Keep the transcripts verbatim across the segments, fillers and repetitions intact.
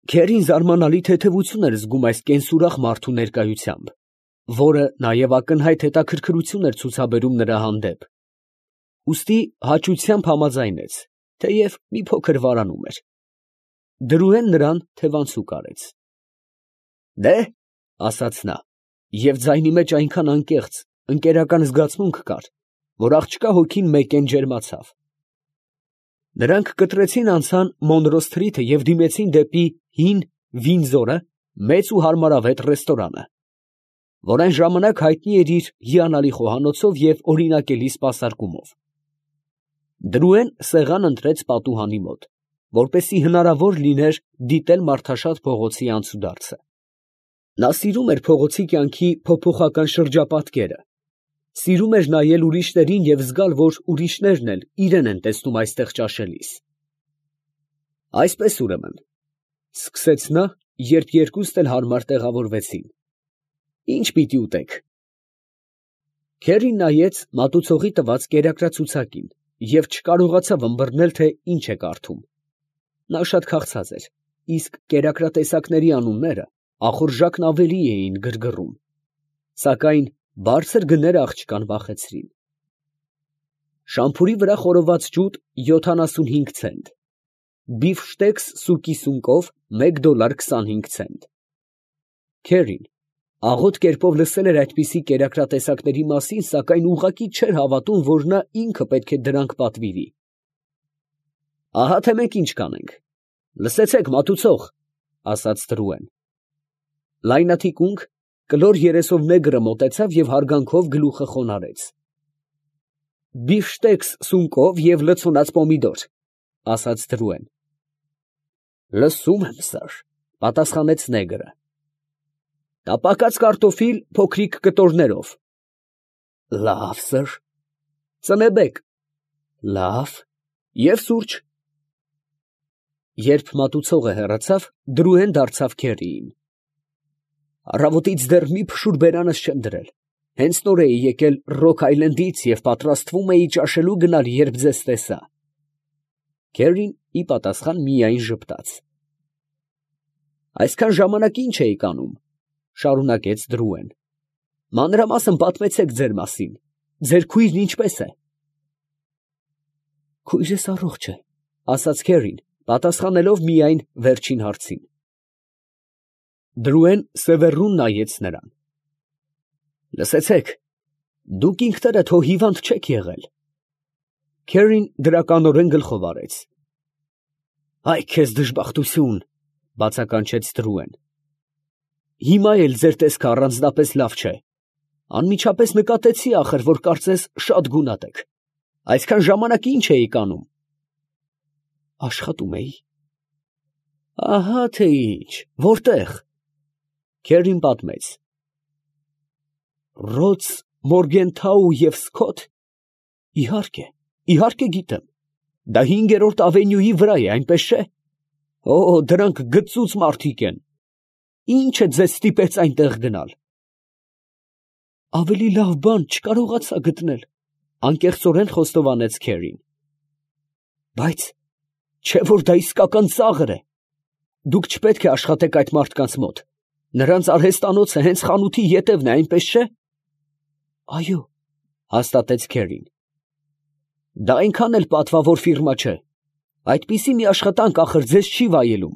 Քերին զարմանալի թեթևություն էր զգում այս կենսուրախ մարդու ներկայությամբ, որը նաև ակնհայտ հետաքրքրություն էր ցուցաբերում նրա հանդեպ, ուստի հաճությամբ համաձայնեց, թեև մի փոքր վարանում էր։ Դրուհեն նրան թևանցուկ արեց։ «Դե՛, ֊ ասաց նա, և ձայնի մեջ այնքան անկեղծ, ընկերական զգացմունք կար, որ աղջկա հոգին մեկեն ջերմացավ։ Նրանք կտրեցին անցան Մոնրո սթրիթը և դիմեցին դեպի հին Վինձորը մեծ ու հարմարավետ ռեստորանը, որ այն ժամանակ հայտնի էր իր հիանալի խոհանոցով և օրինակելի սպասարկումով։ Դրուհեն սեղան ընտրեց պատուհանի մոտ, որպեսզի հնարավոր լիներ դիտել մարդաշատ փողոցի անցուդարձը։ Նա սիրում էր փողոցի կյանքի փոփոխական շրջապատկերը, սիրում էր նայել ուրիշներին և զգալ, որ ուրիշներն էլ իրեն են տեսնում այստեղ ճաշելիս։ Այսպես ուրեմն, ֊ սկսեց նա, երբ երկուստ էլ հարմար տեղավորվեցին, ֊ ի՞նչ պիտի ուտեք։ Քերին նայեց մատուցողի տված կերակրացուցակին և չկարողացավ ըմբռնել, թե ինչ է կարդում։ Նա շատ քաղցած էր, իսկ կերակրատեսակների անունները ախորժակն ավելի էին գրգռում, սակայն բարձր գները աղջկան վախեցրին։ Շամփուրի վրա խորոված ջուտ յոթանասունհինգ ցենտ, բիֆշտեքս սուկի սունկով մեկ դոլար քսանհինգ ցենտ։ Քերին աղոտ կերպով լսել էր այդպիսի կերակրատեսակների մասին, սակայն ուղղակի չէր հավատում, որ նա ինքը պետք է դրանք պատվիրի։ Ահա թե մենք ինչ կանենք, լսեցե՛ք, մատուցող, ֊ ասաց Դրուհեն։ Լայնաթիկունք, կլոր երեսով նեգրը մոտեցավ և հարգանքով գլուխը խոնարհեց։ Բիֆշտեքս սունկով և լցոնած պոմիդոր, ֊ ասաց Դրուհեն։ Լսում եմ, սըր, ֊ պատասխանեց նեգրը։ Տապակած կարտոֆիլ փոքրիկ կտորներով։ Լավ, սըր։ Ծնեբեկ։ Լավ, և սուրճ։ Երբ մատուցողը հեռացավ, Դրուհեն դարձավ Քերիին։ Առավոտից դեռ մի փշուր բերանս չեմ դրել, հենց նոր էի եկել Ռոք Այլենդից և պատրաստվում էի ճաշելու գնալ, երբ ձեզ տեսա։ Քերին ի պատասխան միայն ժպտաց։ Այսքան ժամանակ ի՞նչ էիք անում, ֊ շարունակեց Դրուհեն։ Մանրամասն պատմեցեք ձեր մասին, ձեր քույրն ինչպե՞ս է։ Քույրս առողջ է, ֊ ասաց Քերին, պատասխանելով միայն վերջին հարցին։ Դրուհեն սևեռուն նայեց նրան։ Լսեցեք, դուք ինքներդ հո հիվանդ չեք եղել։ Քերին դրականորեն գլխով արեց։ Այ քեզ դժբախտություն, ֊ բացականչեց Դրուհեն։ Հիմա էլ ձեր տեսքը առանձնապես լավ չէ։ Անմիջապես նկատեցի, ախր, որ կարծես շատ գունատ եք։ Այսքան ժամանակ ի՞նչ էիք անում։ Աշխատում էի։ Ահա թե ինչ, որտե՞ղ։ Քերին պատմեց։ Ռոց, Մորգենթաու և Սքոթ։ Իհարկե, իհարկե գիտեմ։ Դա հինգերորդ ավենյուի վրա է, այնպես չէ։ Օ, դրանք գծուծ մարդիկ են։ Ի՞նչը ձեզ ստիպեց այնտեղ գնալ։ Ավելի լավ բան չկարողացա գտնել, ֊ անկեղծորեն խոստովանեց Քերին։ Բայց չէ՞ որ դա իսկական ծաղր է։ Դուք չպետք է աշխատեք այդ մարդկանց մոտ։ Նրանց արհեստանոցը հենց խանութի ետևն է, այնպես չէ։ Այո, ֊ հաստատեց Քերին։ Դա այնքան էլ պատվավոր ֆիրմա չէ։ Այդպիսի մի աշխատանք ախր ձեզ չի վայելում։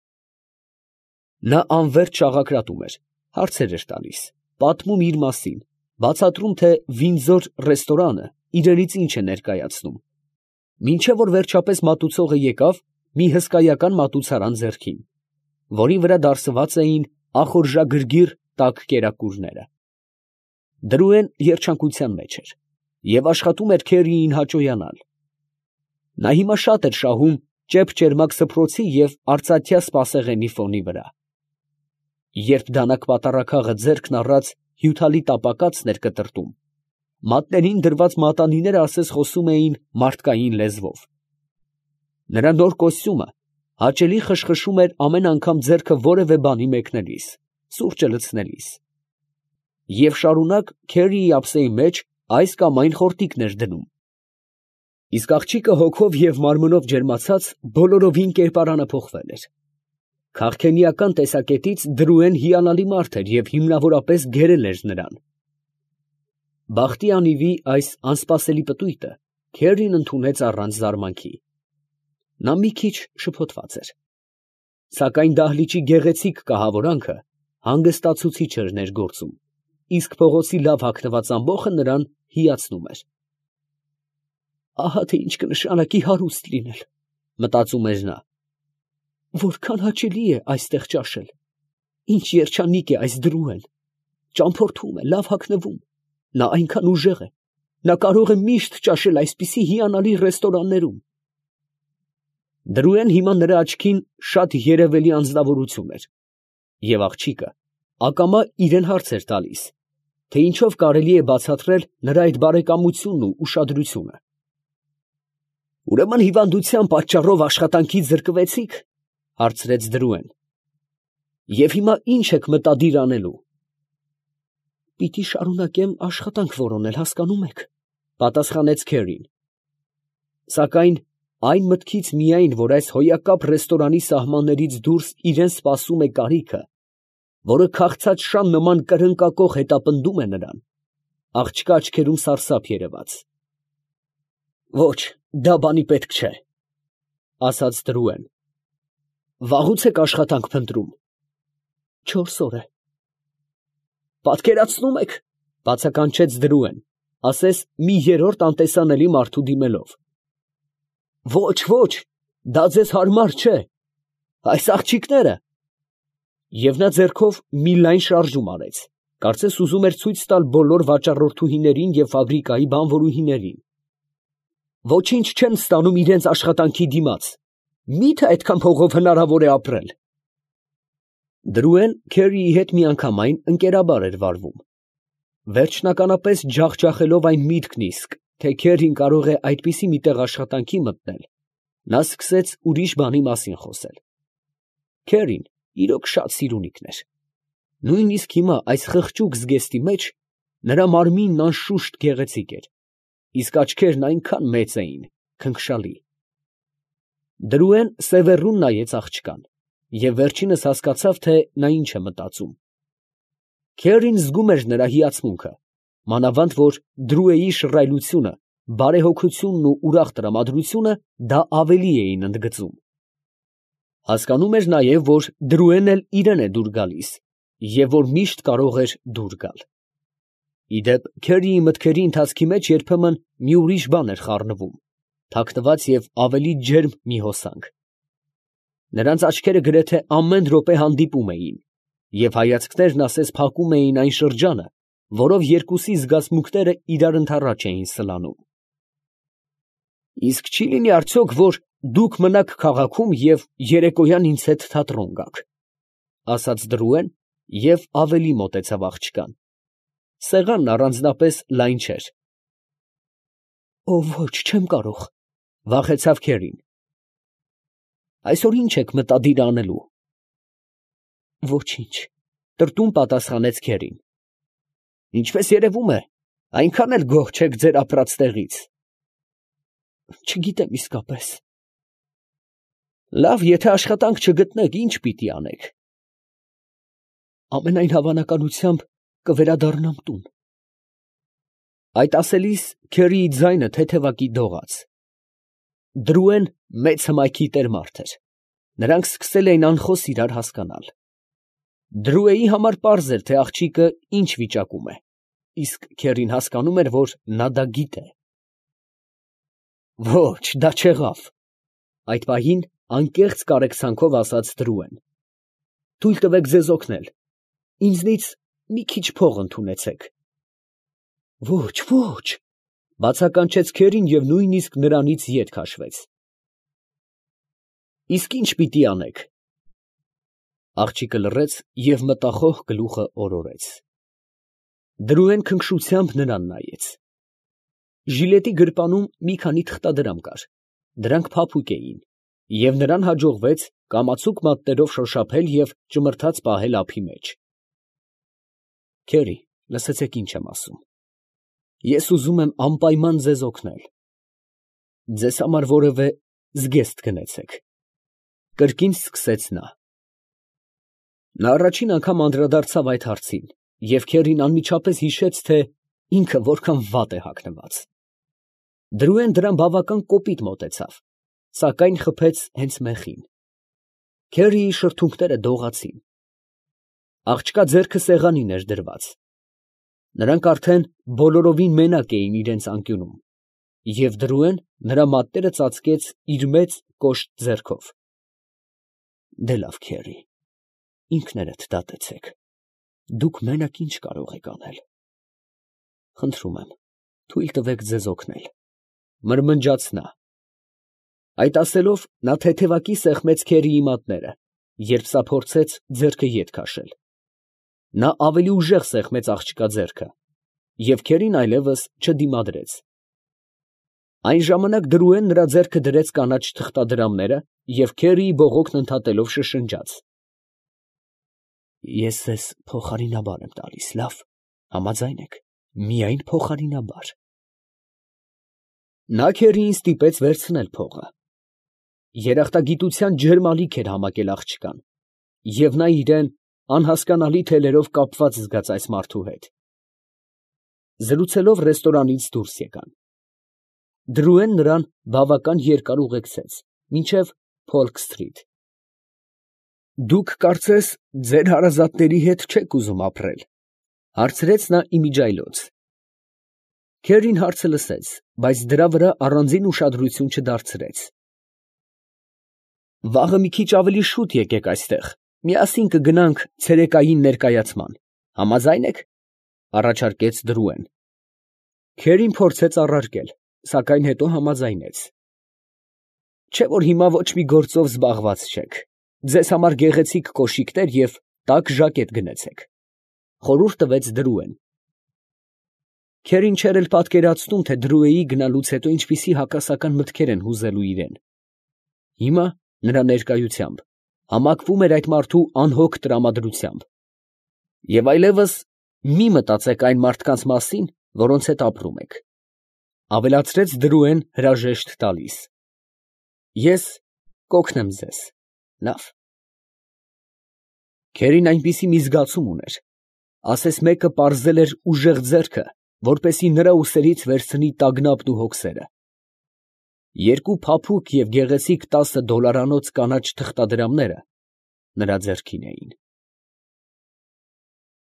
Նա անվերջ շաղակրատում էր, հարցեր էր տալիս, պատմում իր մասին, բացատրում, թե Վինձոր ռեստորանը իրենից ինչ է ներկայացնում, մինչև որ վերջապես մատուցողը եկավ մի հսկայական մատուցարան ձեռքին, որի վրա դարսված էին ախորժագրգիռ տաք կերակուրները։ Դրուհեն երջանկության մեջ էր և աշխատում էր Քերիին հաճոյանալ։ Նա հիմա շատ էր շահում ճեպ֊ճերմակ սփռոցի և արծաթյա սպասեղենի ֆոնի վրա։ Երբ դանակ պատառաքաղը ձեռքն առած հյութալի տապակածն էր կտրտում, մատներին դրված մատանիները ասես խոսում էին մարդկային լեզվով։ Նրա նոր կոստյումը հաճելի խշխշում էր ամեն անգամ ձեռքը որևէ բանի մեկնելիս, սուրճը լցնելիս։ Եվ շարունակ Քերիի ափսեի մեջ այս կամ այն խորտիկն էր դնում։ Իսկ աղջիկը հոգով և մարմնով ջերմացած բոլորովին կերպարանը փոխվել էր։ Քաղաքենիական տեսակետից Դրուեն հիանալի մարդ էր և հիմնավորապես գերել էր նրան։ Բախտի անիվի այս անսպասելի պտույտը Քերին ընդունեց առանց զարմանքի։ Նա մի քիչ շփոթված էր, սակայն դահլիճի գեղեցիկ կահավորանքը հանգստացուցիչ էր ներգործում, իսկ փողոցի լավ հագնված ամբոխը նրան հիացնում էր։ «Ահա թե ինչ կնշանակի հարուստ լինել, ֊ մտածում էր նա, ֊ որքան հաճելի է այստեղ ճաշել, ինչ երջանիկ է այս Դրուեն, ճամփորդում է, լավ հագնվում, նա այնքան ուժեղ է, նա կարող է միշտ ճաշել այսպիսի հիանալի ռեստորաններում»։ Դրուեն հիմա նրա աչքին շատ երևելի անձնավորություն էր, և աղջիկը ակամա իրան հարց էր տալիս, թե ինչով կարելի է բացատրել նրա այդ բարեկամությունն ու ուշադրությունը։ «Ուրեմն հիվանդության պատճառով աշխատանքից զրկվեցի՞ք, ֊ հարցրեց Դրուեն, ֊ և հիմա ի՞նչ եք մտադիր անելու»։ «Պիտի շարունակեմ աշխատանք որոնել, հասկանում եք, ֊ պատասխանեց Քերին, ֊ սակայն այն մտքից միայն, որ այս հոյակապ ռեստորանի սահմաններից դուրս իրան սպասում է կարիքը, որը քաղցած շան նման կրնկակոխ հետապնդում է նրան, աղջկա աչքերում սարսափ երևաց։ «Ոչ, դա բանի պետք չէ, ֊ ասաց Դրուեն, ֊ վաղուց եք աշխատանք փնտրում»։ «Չորս օր է»։ «Պատկերացնում եք, ֊ բացականչեց Դրուեն, ասես մի երրորդ անտեսանելի մարդու դիմելով, ֊ ոչ, ոչ, դա ձեզ հարմար չէ, այս աղջիկները…» Եվ նա ձեռքով մի լայն շարժում արեց, կարծես ուզում էր ցույց տալ բոլոր վաճառորդուհիներին և ֆաբրիկայի բանվորուհիներին։ «Ոչինչ չեն ստանում իրանց աշխատանքի դիմաց, մի՞թե այդքան փողով հնարավոր է ապրել»։ Դրուեն Քերիի հետ միանգամայն ընկերաբար էր վարվում, վերջնականապես ջախջախելով այն միտքն իսկ, թե Քերին կարող է այդպիսի մի տեղ աշխատանքի մտնել, նա սկսեց ուրիշ բանի մասին խոսել։ Քերին իրոք շատ սիրունիկն էր, նույնիսկ հիմա այս խղճուկ զգեստի մեջ նրա մարմինն անշուշտ գեղեցիկ էր, իսկ աչքերն այնքան մեծ էին, քնքշալի։ Դրուեն սևեռուն նայեց աղջկան և վերջինս հասկացավ, թե նա ինչ է մտածում։ Քերին զգում էր նրա հիացմունքը, մանավանդ որ Դրուեի շռայլությունը, բարեհոգությունն ու ուրախ տրամադրությունը դա ավելի էին ընդգծում։ Հասկանում էր նաև, որ Դրուեն էլ իրան է դուր գալիս և որ միշտ կարող էր դուր գալ։ Ի դեպ, Քերիի մտքերի ընթացքի մեջ երբեմն մի ուրիշ բան էր խառնվում, թաքնված և ավելի ջերմ մի հոսանք։ Նրանց աչքերը գրեթե ամեն րոպե հանդիպում էին, և հայացքներն ասես փակում էին այն շրջանը, որով երկուսի զգացմունքները իրար ընդառաջ էին սլանում։ «Իսկ չի՞ լինի արդյոք, որ դուք մնաք քաղաքում և երեկոյան ինձ հետ թատրոն գաք, ֊ ասաց Դրուեն և ավելի մոտեցավ աղջկան. սեղանն առանձնապես լայն չէր։ «Օ՛, ոչ, չեմ կարող, ֊ վախեցավ Քերին։ ֊ Այսօր ի՞նչ եք մտադիր անելու»։ «Ոչինչ, ֊ տրտում պատասխանեց Քերին։ ֊ Ինչպես երևում է, այնքան էլ գոհ չեք ձեր ապրած տեղից։ «Չգիտեմ իսկապես»։ «Լավ, եթե աշխատանք չգտնեք, ի՞նչ պիտի անեք»։ «Ամենայն հավանականությամբ կվերադառնամ տուն»։ Այդ ասելիս Քերիի ձայնը թեթևակի դողաց։ Դրուեն մեծ հմայքի տեր մարդ էր, նրանք սկսել էին անխոս իրար հասկանալ։ Դրուեի համար պարզ էր, թե աղջիկը ինչ վիճակում է, իսկ Քերին հասկանում էր, որ նա դա գիտե։ «Ոչ, դա չեղավ», ֊ այդ պահին անկեղծ կարեկցանքով ասաց Դրուեն։ «Թույլ տվեք ձեզ օգնել, ինձնից մի քիչ փող ընդունեցեք»։ «Ոչ, ոչ», ֊ բացականչեց Քերին և նույնիսկ նրանից ետ քաշվեց։ «Իսկ ի՞նչ պիտի անեք»։ Աղջիկը լռեց և մտախոհ գլուխը օրորեց։ Դրուեն քնքշությամբ նրան նայեց։ Ժիլետի գրպանում մի քանի թղթադրամ կար, դրանք փափուկ էին, և նրան հաջողվեց կամացուկ մատներով շոշափել և ճմրթաց պահել ափի մեջ։ «Քերի, լսեցեք ինչ եմ ասում. ես ուզում եմ անպայման ձեզ օգնել։ Ձեզ համար որևէ զգեստ գնեցեք, ֊ կրկին սկսեց նա։ Նա առաջին անգամ անդրադարձավ այդ հարցին, և Քերին անմիջապես հիշեց, թե ինքը որքան վատ է հագնված։ Դրուեն դրան բավական կոպիտ մոտեցավ, սակայն խփեց հենց մեխին։ Քերիի շրթունքները դողացին։ Աղջկա ձեռքը սեղանին էր դրված։ Նրանք արդեն բոլորովին մենակ էին իրենց անկյունում, և Դրուեն նրա մատները ծածկեց իր մեծ կոշտ ձեռքով։ Դե լավ, Քերի, ինքներդ դատեցեք, դուք մենակ ինչ կարող եք անել։ Խնդրում եմ, թույլ տվեք ձեզ օգնել, մրմնջաց նա։ Այդ ասելով, նա թեթևակի սեղմեց Քերիի մատները, երբ սա փորձեց ձեռքը ետ քաշել։ Նա ավելի ուժեղ սեղմեց աղջկա ձեռքը, և Քերին այլևս չդիմադրեց։ Այն ժամանակ Դրուեն նրա ձեռքը դրեց կանաչ թղթադրամները և Քերիի բողոքն ընդհատելով շշնջաց. Ես ձեզ փոխարինաբար եմ տալիս, լավ, համաձայն եք, միայն փոխարինաբար։ Նա Քերիին ստիպեց վերցնել փողը։ Երախտագիտության ջերմալիք էր համակել աղջկան, և նա իրան անհասկանալի թելերով կապված զգաց այս մարդու հետ։ Զրուցելով ռեստորանից դուրս եկան։ Դրուեն նրան բավական երկար ուղեկցեց, մինչև Փոլք սթրիթ։ Դուք, կարծես, ձեր հարազատների հետ չեք ուզում ապրել, ֊ հարցրեց նա իմիջիայլոց։ Քերին հարցը լսեց, բայց դրա վրա առանձին ուշադրություն չդարձրեց։ Վաղը մի քիչ ավելի շուտ եկեք այստեղ, միասին կգնանք ցերեկային ներկայացման, համաձա՞յն եք, ֊ առաջարկեց Դրուեն։ Քերին փորձեց առարկել, սակայն հետո համաձայնեց։ Չէ՞ որ հիմա ոչ մի գործով զբաղված չեք, ձեզ համար գեղեցիկ կոշիկներ և տաք ժակետ գնեցեք, ֊ խորհուրդ տվեց Դրուեն։ Քերին չէր էլ պատկերացնում, թե Դրուեի գնալուց հետո ինչպիսի հակասական մտքեր են հուզելու իրան։ Հիմա, նրա ներկայությամբ, համակվում էր այդ մարդու անհոգ տրամադրությամբ։ Եվ այլևս մի մտածեք այն մարդկանց մասին, որոնց հետ ապրում եք, ֊ ավելացրեց Դրուեն հրաժեշտ տալիս։ Ես կօգնեմ ձեզ, լավ։ Քերին այնպիսի մի զգացում ուներ, ասես մեկը պարզել էր ուժեղ ձեռքը, որպեսզի նրա ուսերից վերցնի տագնապն ու հոգսերը։ Երկու փափուկ և գեղեցիկ տասը դոլարանոց կանաչ թղթադրամները նրա ձեռքին էին։